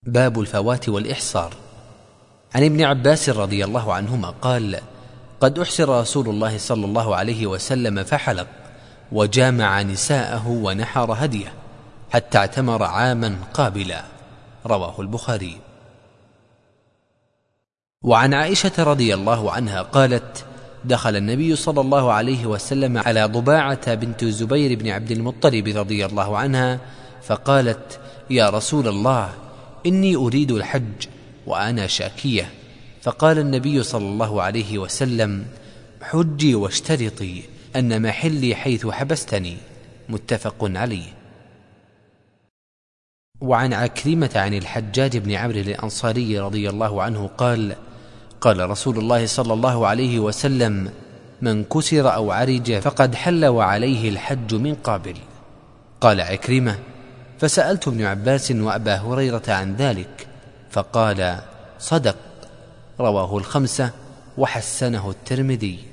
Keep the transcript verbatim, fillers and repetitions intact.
باب الفوات والإحصار. عن ابن عباس رضي الله عنهما قال: قد أحسر رسول الله صلى الله عليه وسلم فحلق وجامع نساءه ونحر هديه حتى اعتمر عاما قابلا. رواه البخاري. وعن عائشة رضي الله عنها قالت: دخل النبي صلى الله عليه وسلم على ضباعة بنت الزبير بن عبد المطلب رضي الله عنها فقالت: يا رسول الله، إني أريد الحج وأنا شاكية. فقال النبي صلى الله عليه وسلم: حجي واشترطي أن محلي حيث حبستني. متفق عليه. وعن عكرمة عن الحجاج بن عمرو الأنصاري رضي الله عنه قال: قال رسول الله صلى الله عليه وسلم: من كسر أو عرج فقد حل وعليه الحج من قابل. قال عكرمة: فسألت ابن عباس وأبا هريرة عن ذلك فقال: صدق. رواه الخمسة وحسنه الترمذي.